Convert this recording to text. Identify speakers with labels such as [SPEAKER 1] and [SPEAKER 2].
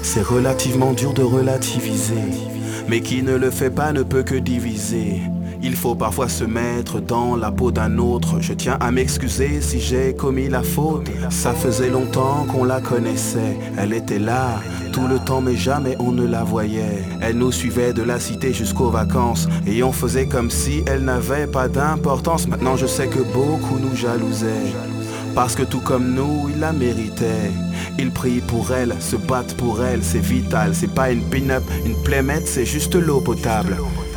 [SPEAKER 1] C'est relativement dur de relativiser, mais qui ne le fait pas ne peut que diviser. Il faut parfois se mettre dans la peau d'un autre. Je tiens à m'excuser si j'ai commis la faute. Ça faisait longtemps qu'on la connaissait. Elle était là tout le temps mais jamais on ne la voyait. Elle nous suivait de la cité jusqu'aux vacances et on faisait comme si elle n'avait pas d'importance. Maintenant je sais que beaucoup nous jalousaient, parce que tout comme nous, ils la méritaient. Ils prient pour elle, se battent pour elle, c'est vital. C'est pas une pin-up, une playmate, c'est juste l'eau potable.